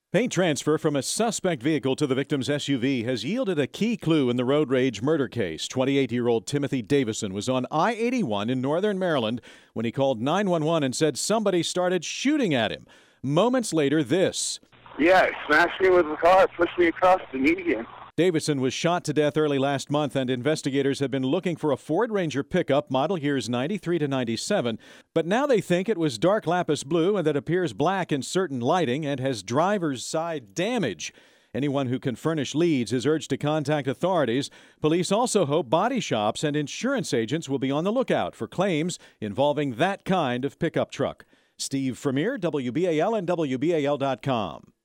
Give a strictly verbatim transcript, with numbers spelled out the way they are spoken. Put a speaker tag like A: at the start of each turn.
A: Paint transfer from a suspect vehicle to the victim's S U V has yielded a key clue in the road rage murder case. twenty-eight-year-old Timothy Davison was on I eighty-one in northern Maryland when he called nine one one and said somebody started shooting at him. Moments later, this.
B: Yeah, it smashed me with the car, pushed me across the median.
A: Davison was shot to death early last month, and investigators have been looking for a Ford Ranger pickup, model years ninety-three to ninety-seven. But now they think it was dark lapis blue and that appears black in certain lighting and has driver's side damage. Anyone who can furnish leads is urged to contact authorities. Police also hope body shops and insurance agents will be on the lookout for claims involving that kind of pickup truck. Steve Vermeer, W B A L and W B A L dot com.